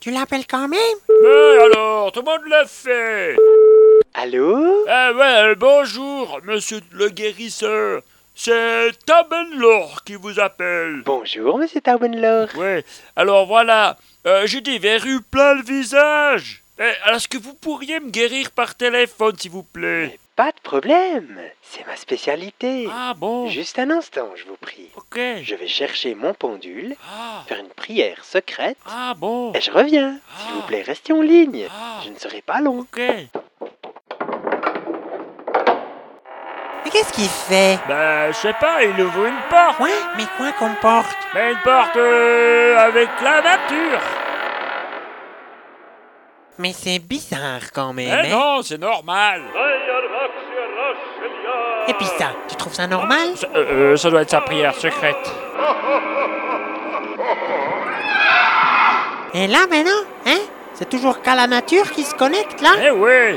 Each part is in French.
Tu l'appelles quand même? Mais alors, tout le monde le fait. Allô? Bonjour, monsieur le guérisseur. C'est Tabenlore qui vous appelle. Bonjour, monsieur Taubenlore. Ouais, alors voilà, j'ai des verrues plein le visage. Alors, est-ce que vous pourriez me guérir par téléphone, s'il vous plaît? Mais pas de problème, c'est ma spécialité. Ah bon? Juste un instant, je vous prie. Ok. Je vais chercher mon pendule, Ah, faire une prière secrète, ah bon. et je reviens. S'il vous plaît, restez en ligne. Ah, Je ne serai pas long. ok. Mais qu'est-ce qu'il fait? Ben, je sais pas, il ouvre une porte. Quoi? Mais quoi qu'on porte? Mais une porte avec la nature. Mais c'est bizarre quand même, Mais hein? non, c'est normal. Et puis ça, tu trouves ça normal? Ça doit être sa prière secrète. Et là maintenant, hein? C'est toujours qu'à la nature qui se connecte là? Eh oui.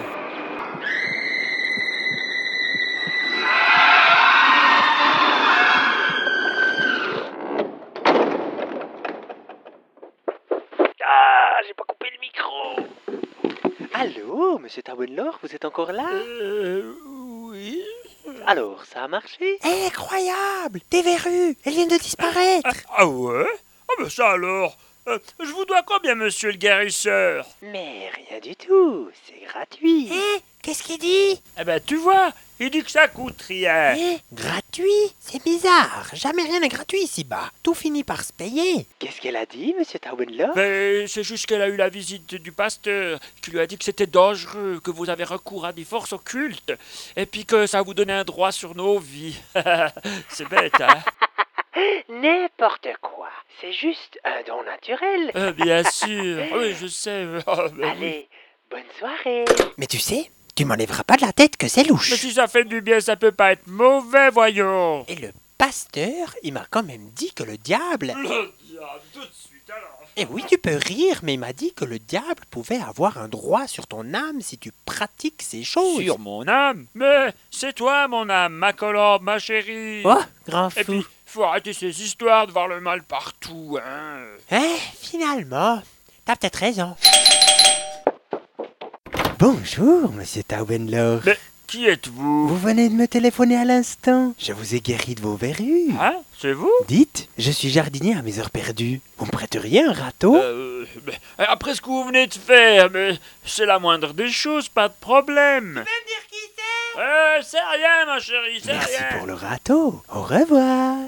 Ah, j'ai pas coupé le micro. Allô, monsieur Taubenlore, vous êtes encore là? Oui. Alors, ça a marché? Incroyable! Tes verrues, elles viennent de disparaître! Ah ouais? Ah ben ça alors. Je vous dois combien, monsieur le guérisseur? Mais rien du tout, c'est gratuit. Hein? Qu'est-ce qu'il dit? Eh ben tu vois, il dit que ça coûte rien. Hein? Gratuit? C'est bizarre, jamais rien n'est gratuit ici-bas. Tout finit par se payer. Qu'est-ce qu'elle a dit, monsieur Taubenlore? Ben, c'est juste qu'elle a eu la visite du pasteur qui lui a dit que c'était dangereux, que vous avez recours à des forces occultes, et puis que ça vous donnait un droit sur nos vies. C'est bête, hein? N'importe quoi. C'est juste un don naturel. Bien sûr. Oui, je sais. Ah, ben oui. Allez, bonne soirée. Mais tu sais, tu m'enlèveras pas de la tête que c'est louche. Mais si ça fait du bien, ça peut pas être mauvais, voyons. Et le pasteur, il m'a quand même dit que le diable... Le diable, tout de suite alors. Et oui, tu peux rire, mais il m'a dit que le diable pouvait avoir un droit sur ton âme si tu pratiques ces choses. Sur mon âme? Mais c'est toi, mon âme, ma colombe, ma chérie. Oh, grand Et fou. puis, faut arrêter ces histoires de voir le mal partout, hein. Hein, finalement, t'as peut-être raison. Bonjour, monsieur Taubenlore. Mais qui êtes-vous? Vous venez de me téléphoner à l'instant. Je vous ai guéri de vos verrues. Hein? C'est vous? Dites, je suis jardinier à mes heures perdues. Vous me prêteriez un râteau? Après ce que vous venez de faire, mais c'est la moindre des choses, pas de problème. Me dire qui c'est? C'est rien, ma chérie, c'est Merci rien. pour le râteau. Au revoir.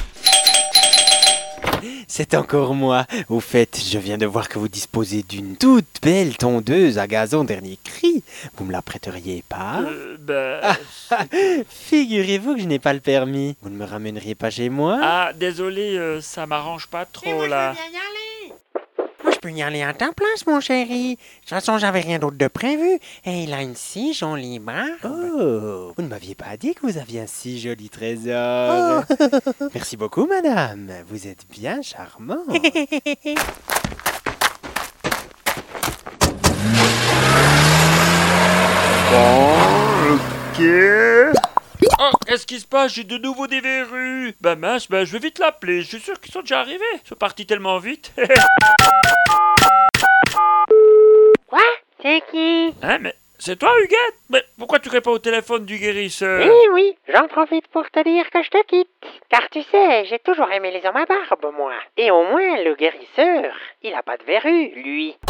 C'est encore moi. Au fait, je viens de voir que vous disposez d'une toute belle tondeuse à gazon dernier cri. Vous me la prêteriez pas? Figurez-vous que je n'ai pas le permis. Vous ne me ramèneriez pas chez moi? Ah, désolé, ça m'arrange pas trop, là. Je peux bien y aller. Moi, je peux y aller à ta place, mon chéri. De toute façon, j'avais rien d'autre de prévu. Et il a une si jolie barbe. Oh, vous ne m'aviez pas dit que vous aviez un si joli trésor. Merci beaucoup, madame. Vous êtes bien charmante. Ok. Oh, qu'est-ce qui se passe? J'ai de nouveau des verrues. Bah mince, je vais vite l'appeler. Je suis sûr qu'ils sont déjà arrivés. Ils sont partis tellement vite. Quoi? C'est qui? Hein, mais c'est toi, Huguette? Mais pourquoi tu réponds au téléphone du guérisseur? Oui, j'en profite pour te dire que je te quitte. Car tu sais, j'ai toujours aimé les hommes à barbe, moi. Et au moins, le guérisseur, il a pas de verrues, lui.